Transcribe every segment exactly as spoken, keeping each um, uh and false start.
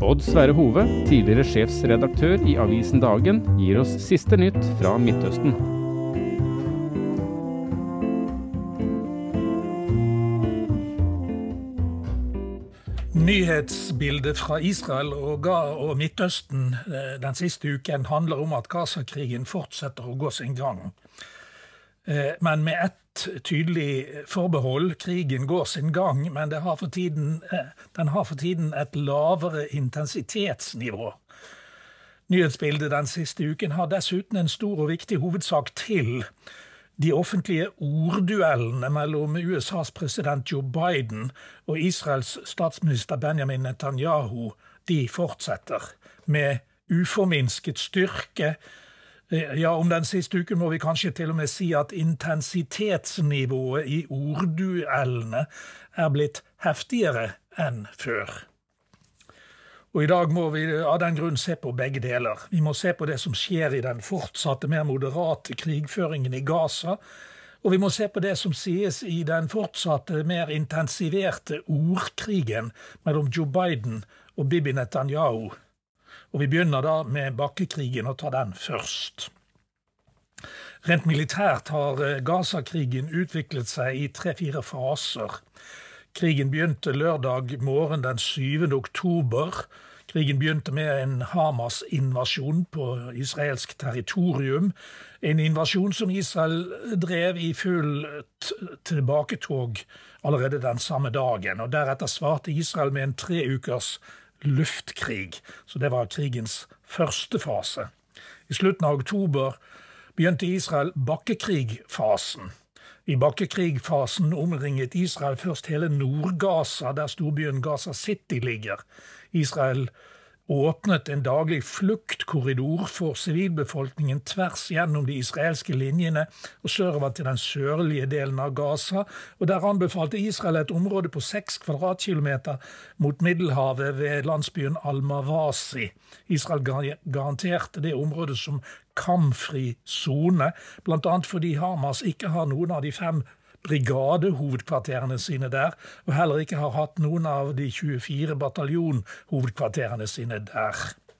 Odd Sverre Hove, tidligere sjefsredaktør i avisen Dagen, gir oss siste nytt fra Midtøsten. Nyhetsbildet fra Israel og, og Midtøsten den siste uken handler om at Gaza-krigen fortsetter å gå sin gang. Men med ett tydelig forbehold, krigen går sin gang, men det har for tiden, den har for tiden et lavere intensitetsnivå. Nyhetsbildet den siste uken har dessuten en stor og viktig hovedsak til. De offentlige ordduellene mellom U S A's president Joe Biden og Israels statsminister Benjamin Netanyahu, de fortsetter med uforminsket styrke. Ja, om den siste uken må vi kanskje til og med si at intensitetsnivået i ordduellene er blitt heftigere enn før. Og i dag må vi av den grunn se på begge deler. Vi må se på det som skjer i den fortsatte, mer moderate krigføringen i Gaza, og vi må se på det som sies i den fortsatte, mer intensiverte ordkrigen mellom Joe Biden og Bibi Netanyahu. Og vi begynner da med bakkekrigen og tar den først. Rent militært har Gaza-krigen utviklet seg i tre-fire faser. Krigen begynte lørdag morgen den syvende oktober. Krigen begynte med en Hamas-invasjon på israelsk territorium. En invasjon som Israel drev i full tilbaketog allerede den samme dagen. Og deretter svarte Israel med en tre ukers luftkrig. Så det var krigens første fase. I slutten av oktober begynte Israel bakkekrigfasen. I bakkekrigfasen omringet Israel først hele Nord-Gaza, der storbyen Gaza City ligger. Israel åpnet en daglig fluktkorridor for sivilbefolkningen tvers gjennom de israelske linjene og sørover til den sørlige delen av Gaza, og der anbefalte Israel et område på seks kvadratkilometer mot Middelhavet ved landsbyen Al-Mawasi. Israel garanterte det området som kampfri zone, blant annet fordi Hamas ikke har noen av de fem brigadehovedkvarterene sine der, og heller ikke har hatt noen av de tjuefire bataljonhovedkvarterene sine der.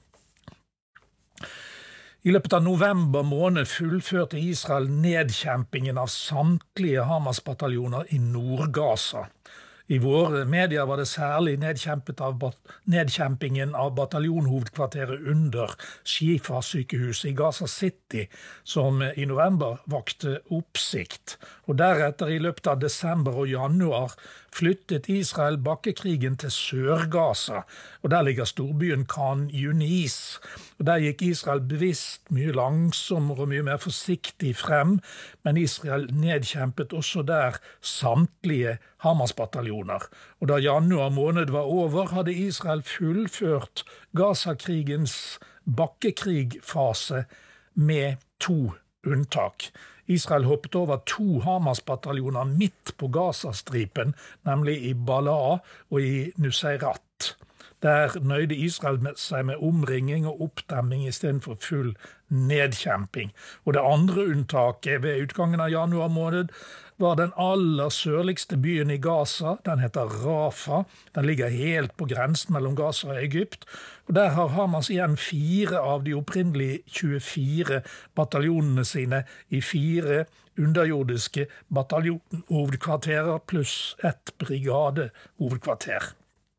I løpet av november måned fullførte Israel nedkjempingen av samtlige Hamas-bataljoner i Nord-Gaza. I våre medier var det særlig nedkjempet av nedkjempingen av bataljonhovedkvarteret under Shifa-sykehuset i Gaza City, som i november vakte oppsikt. Og deretter i løpet av desember og januar flyttet Israel bakkekrigen til Sør-Gaza, og der ligger storbyen Khan Yunis. Og der gikk Israel bevisst mye langsommere og mye mer forsiktig frem, men Israel nedkjempet også der samtlige Hamas-bataljoner. Og da januar måned var over, hadde Israel fullført Gaza-krigens bakkekrigfase med to unntak. Israel hoppet over to Hamas-bataljoner midt på Gaza-stripen, nemlig i Balaa og i Nuseirat. Der nøyde Israel seg med omringing og oppdemming i stedet for full nedkjemping. Og det andre unntaket ved utgangen av januar måned var den aller sørligste byen i Gaza. Den heter Rafah. Den ligger helt på grensen mellom Gaza og Egypt. Og der har Hamas igjen fire av de opprinnelige tjuefire bataljonene sine i fire underjordiske bataljonhovedkvarterer pluss ett brigadehovedkvarter.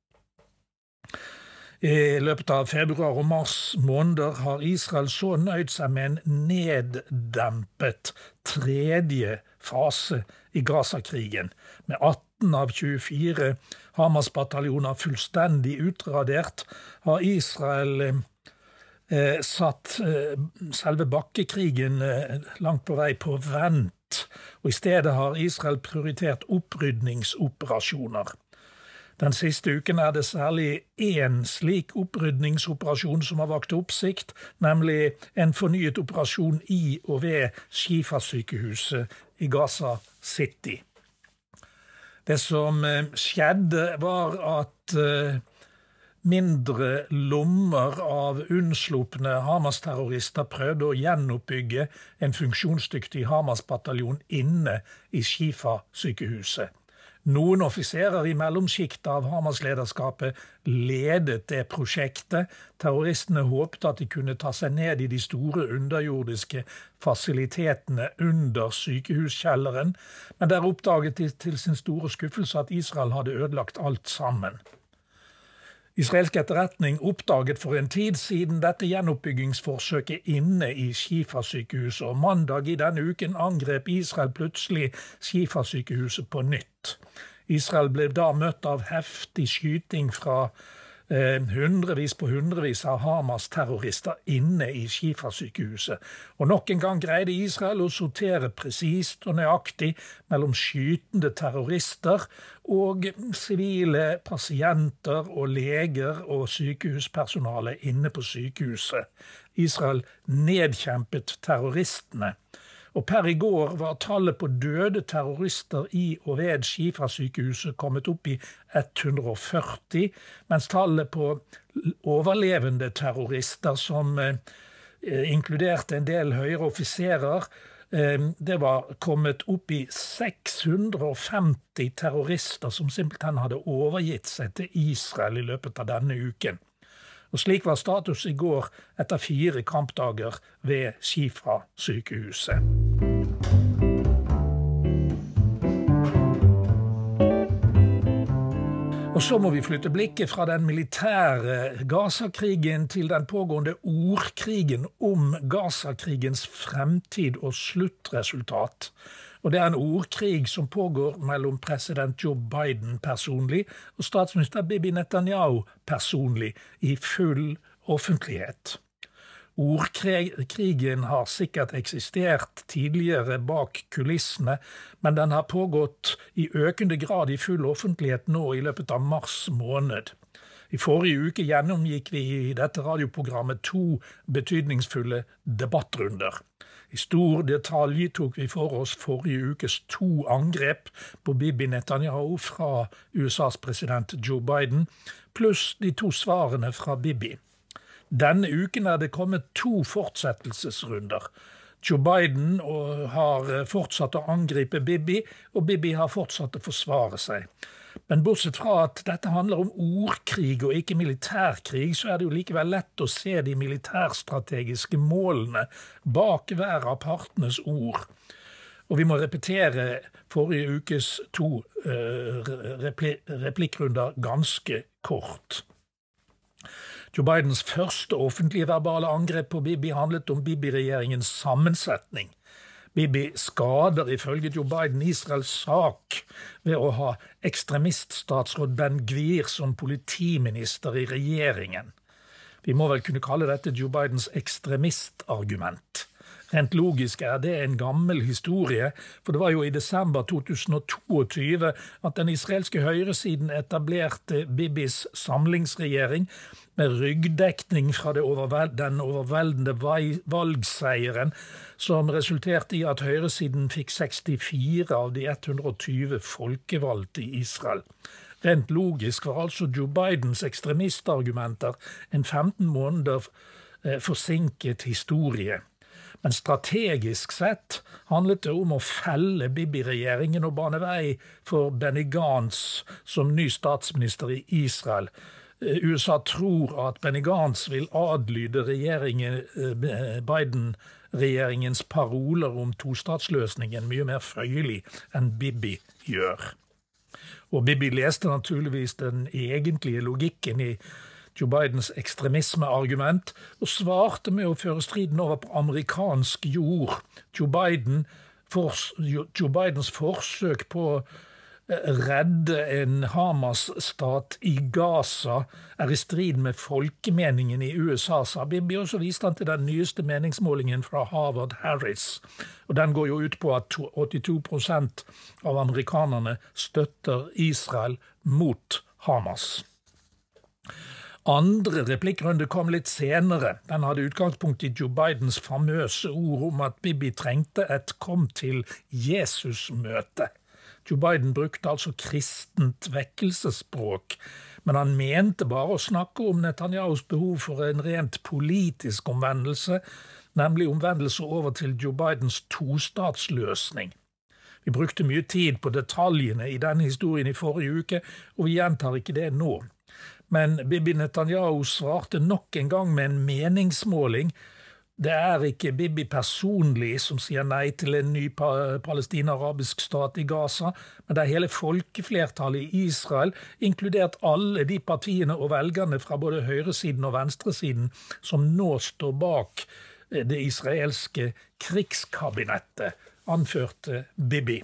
I løpet av februar og mars måneder har Israel så nøyd seg med en neddempet tredje fase i Gaza-krigen, med atten av tjuefire Hamas-bataljoner fullstendig utradert, har Israel eh, satt eh, selve bakkekrigen eh, langt på vei på vent, og i stedet har Israel prioritert opprydningsoperasjoner. Den siste uken er det særlig en slik opprydningsoperasjon som har vakt oppsikt, nemlig en fornyet operasjon i og ved Shifa-sykehuset i Gaza City. Det som skjedde var at mindre lommer av unnslupne Hamas-terrorister prøvde å gjenoppbygge en funksjonsdyktig Hamas-bataljon inne i Shifa-sykehuset. Noen offiserer i mellomskiktet av Hamas-lederskapet ledet det prosjektet. Terroristene håpte at de kunne ta seg ned i de store underjordiske fasilitetene under sykehuskjelleren, men der oppdaget de til sin store skuffelse at Israel hadde ødelagt alt sammen. Israelsk etterretning oppdaget for en tid siden dette gjenoppbyggingsforsøket inne i Shifa-sykehuset, og mandag i denne uken angrep Israel plutselig Shifa-sykehuset på nytt. Israel ble da møtt av heftig skyting fra eh, hundrevis på hundrevis av Hamas-terrorister inne i Shifa-sykehuset. Og nok en gang greide Israel å sortere presist og nøyaktig mellom skytende terrorister og sivile pasienter og leger og sykehuspersonale inne på sykehuset. Israel nedkjempet terroristene. Og per i går var tallet på døde terrorister i og ved Shifa-sykehuset kommet opp i hundre og førti, mens tallet på overlevende terrorister, som eh, inkluderte en del høyere offiserer, eh, det var kommet opp i seks hundre og femti terrorister som simpelthen hadde overgitt seg til Israel i løpet av denne uken. Og slik var status i går etter fire kampdager ved Shifa-sykehuset. Og så må vi flytte blikket fra den militære Gaza-krigen til den pågående ordkrigen om Gaza-krigens fremtid og sluttresultat. Og det er en ordkrig som pågår mellom president Joe Biden personlig og statsminister Bibi Netanyahu personlig i full offentlighet. Ordkrigen har sikkert eksistert tidligere bak kulissene, men den har pågått i økende grad i full offentlighet nå i løpet av mars måned. I forrige uke gjennomgikk vi i dette radioprogrammet to betydningsfulle debattrunder. I stor detalj tok vi for oss forrige ukes to angrep på Bibi Netanyahu fra U S A's president Joe Biden, pluss de to svarene fra Bibi. Denne uken er det kommet to fortsettelsesrunder. Joe Biden har fortsatt å angripe Bibi, og Bibi har fortsatt å forsvare seg. Men bortsett fra at dette handler om ordkrig og ikke militærkrig, så er det jo likevel lett å se de militærstrategiske målene bak hver av partenes ord. Og vi må repetere forrige ukes to uh, repli- replikkrunder ganske kort. Joe Bidens første offentlige verbale angrep på Bibi handlet om Bibi-regjeringens sammensetning. Bibi skader ifølge Joe Biden Israels sak ved å ha ekstremiststatsråd Ben Gvir som politiminister i regjeringen. Vi må vel kunne kalle dette Joe Bidens ekstremistargument. Rent logisk er det en gammel historie, for det var jo i desember to tusen og tjueto at den israelske høyresiden etablerte Bibis samlingsregjering med ryggdekning fra det overveld- den overveldende valgseieren, som resulterte i at høyresiden fikk sekstifire av de hundre og tjue folkevalgte i Israel. Rent logisk var altså Joe Bidens ekstremistargumenter en femten måneder forsinket historie. Men strategisk sett handlet det om å felle Bibi-regjeringen og bane vei for Benny Gantz som ny statsminister i Israel. U S A tror at Benny Gantz vil adlyde Biden-regjeringens paroler om tostatsløsningen mye mer føyelig enn Bibi gjør. Og Bibi leste naturligvis den egentlige logikken i Joe Bidens ekstremismeargument og svarte med å føre striden over på amerikansk jord. Joe, Biden, Joe Bidens forsøk på å redde en Hamas-stat i Gaza er i strid med folkemeningen i U S A, sa Bibi, og så viste han til den nyeste meningsmålingen fra Harvard Harris. Og den går jo ut på at åttito prosent av amerikanerne støtter Israel mot Hamas. Andre replikkrunde kom litt senere. Den hadde utgangspunkt i Joe Bidens famøse ord om at Bibi trengte et kom til Jesus-møte. Joe Biden brukte altså kristent vekkelsesspråk, men han mente bare å snakke om Netanyahus behov for en rent politisk omvendelse, nemlig omvendelse over til Joe Bidens tostatsløsning. Vi brukte mye tid på detaljene i denne historien i forrige uke, og vi gjentar ikke det nå. Men Bibi Netanyahu svarte nok en gang med en meningsmåling. Det er ikke Bibi personlig som sier nei til en ny palestina-arabisk stat i Gaza, men det er hele folkeflertallet i Israel, inkludert alle de partiene og velgerne fra både høyresiden og venstresiden som nå står bak det israelske krigskabinettet, anførte Bibi.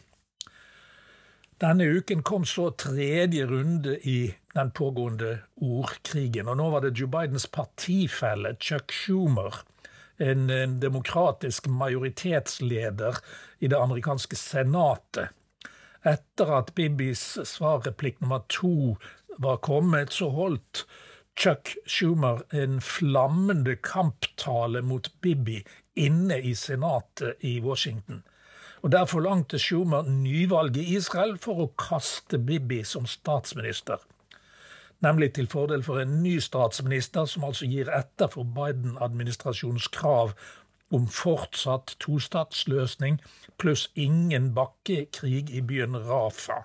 Denne uken kom så tredje runde i den pågående ordkrigen, og nå var det Joe Bidens partifelle Chuck Schumer, en demokratisk majoritetsleder i det amerikanske senatet. Etter at Bibis svarreplikk nummer to var kommet, så holdt Chuck Schumer en flammende kamptale mot Bibi inne i senatet i Washington. Og der forlangte Schumer nyvalg i Israel for å kaste Bibi som statsminister. Nemlig til fordel for en ny statsminister som altså gir etter for Biden-administrasjonens krav om fortsatt tostatsløsning pluss ingen bakkekrig i byen Rafah.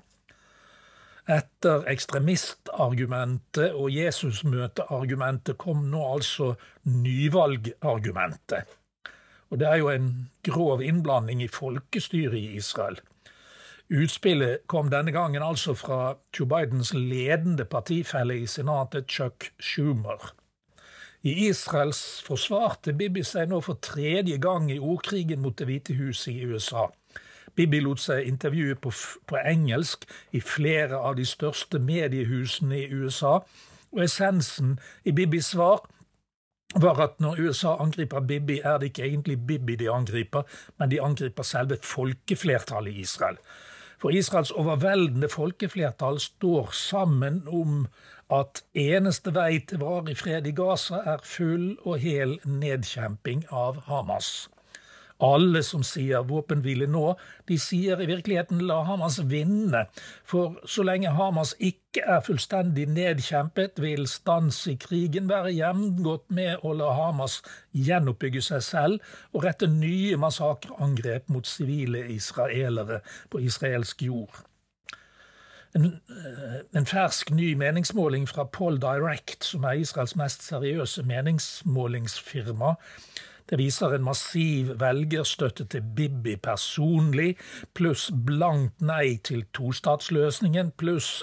Etter ekstremistargumentet og Jesusmøteargumentet kom nå altså nyvalgargumentet. Og det er jo en grov innblanding i folkestyret i Israel. Utspillet kom denne gangen altså fra Joe Bidens ledende partifelle i senatet, Chuck Schumer. I Israels forsvarte Bibi seg nå for tredje gang i ordkrigen mot Det hvite huset i U S A. Bibi lot seg intervjue på, på engelsk i flere av de største mediehusene i U S A, og essensen i Bibis svar var at når U S A angriper Bibi, er det ikke egentlig Bibi de angriper, men de angriper selve folkeflertallet i Israel. For Israels overveldende folkeflertall står sammen om at eneste vei til varig fred i Gaza er full og hel nedkjemping av Hamas. Alle som sier våpenhvile nå, de sier i virkeligheten la Hamas vinne, for så lenge Hamas ikke er fullstendig nedkjempet, vil stans i krigen være jevngått med å la Hamas gjenoppbygge seg selv og rette nye massakreangrep mot sivile israelere på israelsk jord. En, en fersk ny meningsmåling fra Poll Direct, som er Israels mest seriøse meningsmålingsfirma, det viser en massiv velgerstøtte til Bibi personlig, pluss blankt nei til tostatsløsningen, pluss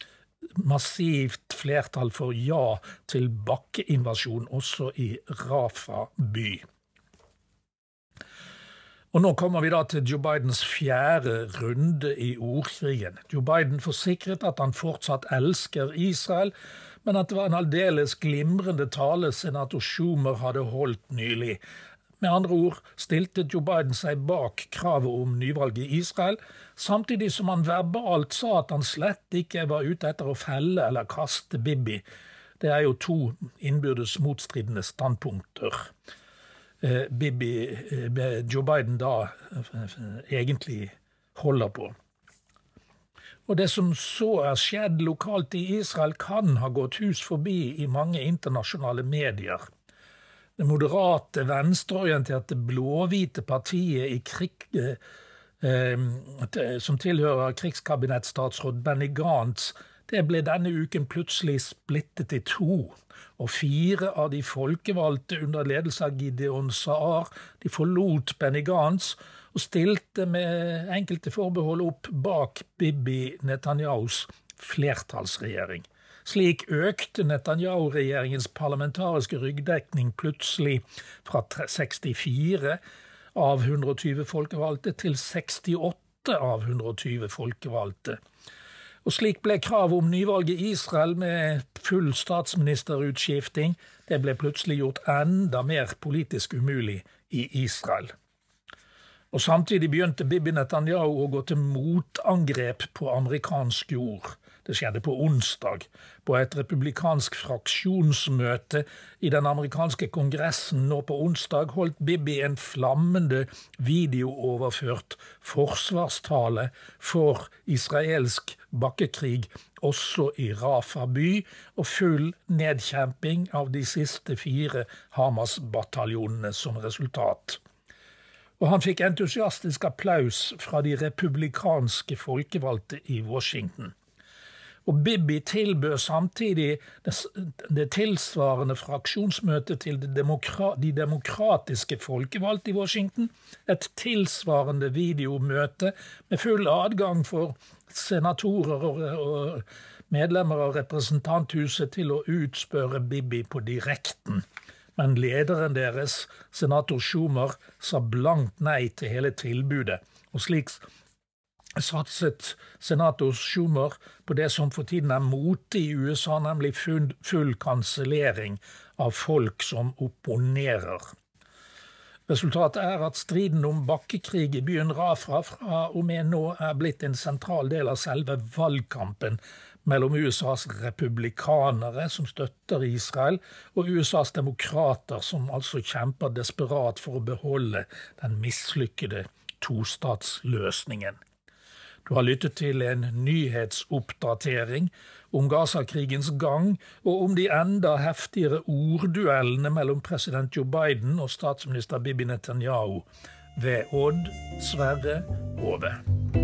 massivt flertall for ja til bakkeinvasjon også i Rafah by. Og nå kommer vi da til Joe Bidens fjerde runde i ordkrigen. Joe Biden forsikret at han fortsatt elsker Israel, men at det var en aldeles glimrende tale senator Schumer hadde holdt nylig. Med andre ord stilte Joe Biden seg bak kravet om nyvalg i Israel, samtidig som han verbalt sa at han slett ikke var ute etter å felle eller kaste Bibi. Det er jo to innbyrdes motstridende standpunkter. Bibi, Joe Biden da egentlig holder på. Og det som så er skjedd lokalt i Israel kan ha gått hus forbi i mange internasjonale medier. Det moderate, venstreorienterte, blåhvite partiet i krig, eh, som tilhører krigskabinettstatsråd Benny Gantz, det ble denne uken plutselig splittet i to. Og fire av de folkevalgte under ledelse av Gideon Saar, de forlot Benny Gantz og stilte med enkelte forbehold opp bak Bibi Netanyahus flertallsregjering. Slik økte Netanyahu-regjeringens parlamentariske ryggdekning plutselig fra sekstifire av hundre og tyve folkevalgte til sekstiåtte av hundre og tyve folkevalgte. Og slik ble kravet om nyvalg i Israel med full statsministerutskifting, det ble plutselig gjort enda mer politisk umulig i Israel. Og samtidig begynte Bibi Netanyahu å gå til motangrep på amerikansk jord. Det skjedde på onsdag, på et republikansk fraksjonsmøte i den amerikanske kongressen. Nå på onsdag holdt Bibi en flammende videooverført forsvarstale for israelsk bakkekrig også i Rafah by, og full nedkjemping av de siste fire Hamas-bataljonene som resultat. Og han fikk entusiastisk applaus fra de republikanske folkevalgte i Washington. Og Bibi tilbød samtidig det, det tilsvarende fraksjonsmøtet til de, demokra, de demokratiske folkevalgte i Washington, et tilsvarende videomøte med full adgang for senatorer og, og medlemmer av representanthuset til å utspørre Bibi på direkten. Men lederen deres, senator Schumer, sa blankt nei til hele tilbudet, og slik satset senator Schumer på det som for tiden er mote i U S A, nemlig full, full kansellering av folk som opponerer. Resultatet er at striden om bakkekrig i byen Rafah fra og med nå er blitt en sentral del av selve valgkampen mellom U S A's republikanere som støtter Israel, og U S A's demokrater som altså kjemper desperat for å beholde den mislykkede tostatsløsningen. Du har lyttet til en nyhetsoppdatering om Gaza-krigens gang og om de enda heftigere ordduellene mellom president Joe Biden og statsminister Bibi Netanyahu ved Odd Sverre Hove.